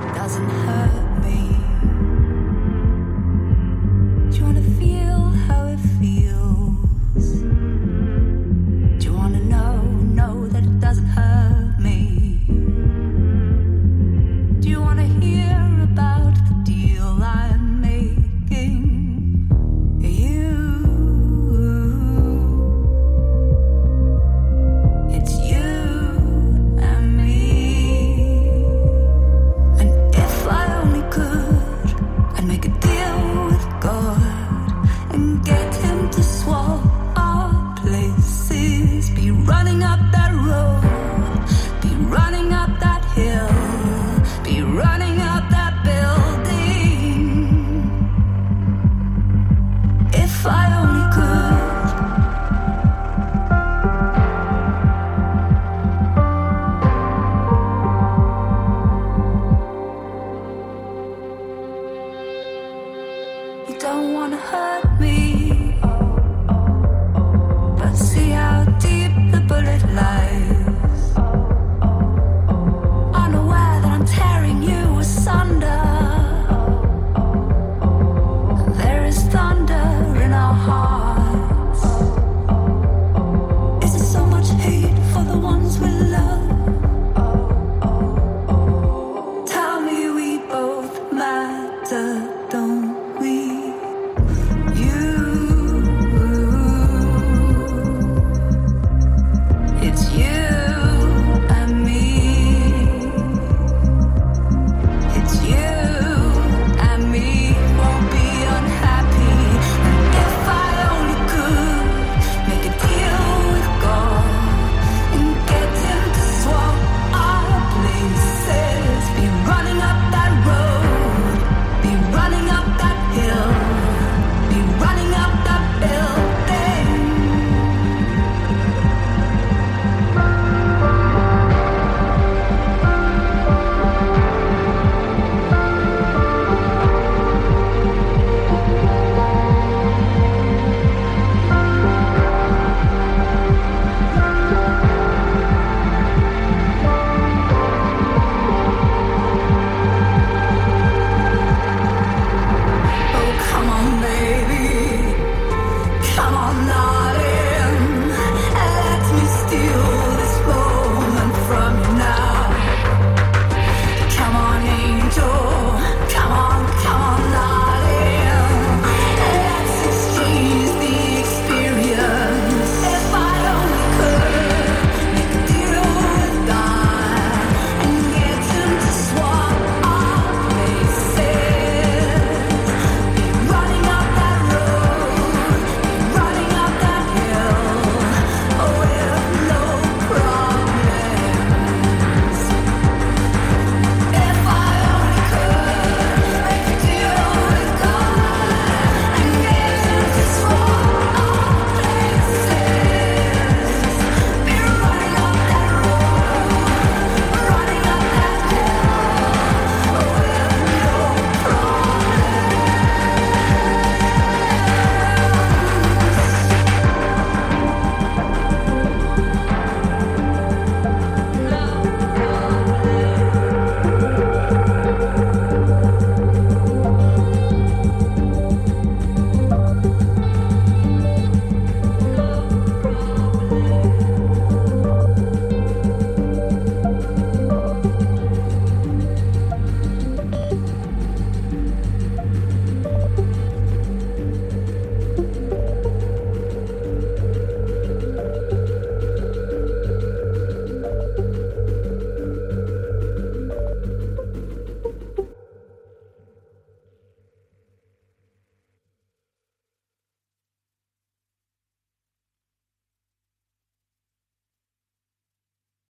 doesn't hurt me. Do you wanna feel how it feels? Do you wanna know that it doesn't hurt me? Do you wanna hear about the deal I'm making? It's you and me. And if I only could, I'd make a deal with God and get him to swap our places. Be running up that road, be running up that hill, be running up that building. If I only could. You don't wanna hurt me, but see how deep the bullet lies. Unaware that I'm tearing you asunder. There is thunder in our hearts. Is there so much hate for the ones we love? Tell me we both matter.